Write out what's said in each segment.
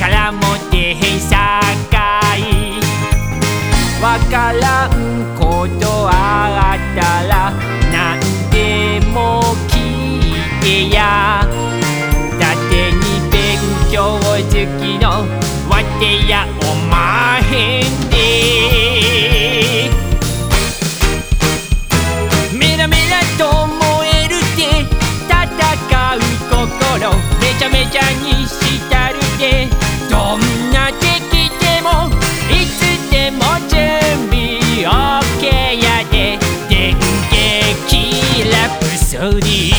からも底辺社会。わからんことあったら何でも聞いてや。だてに勉強好きのわてやおまへんで。メラメラと燃えるで戦う心、めちゃめちゃにしたるで。どんな敵でもいつでも準備 OK やで。電撃ラプソディ。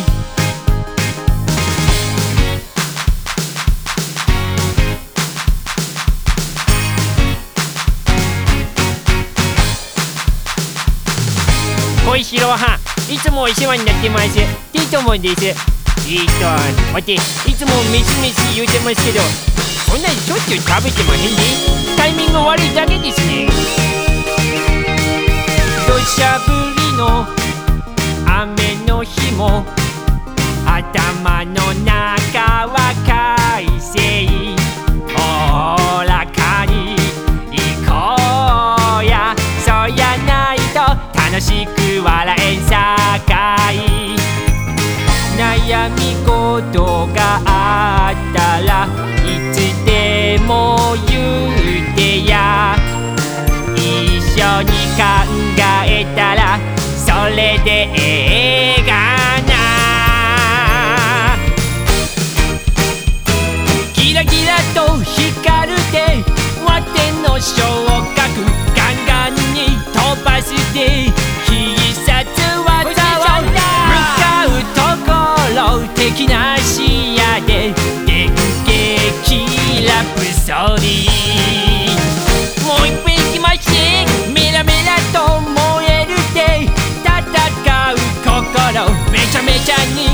小石ろはん、いつもお世話になってます。ティトモンです。待って、いつもメシメシ言うてますけど、そんなにしょっちゅう食べてまへんで。タイミング悪いだけですね。土砂降りの雨の日も頭の中は快晴。おおらかに行こうや。そやないと楽しく笑えんさかい。悩み事があったらいつでも言うてや。一緒に考えたらそれでええがな。ギラギラと光るでわての昇格、ガンガンに飛ばして必殺技を向かうところ、敵なしやで電撃ラプソディ。もう一遍いきまして、メラメラと燃えるで戦う心、めちゃめちゃに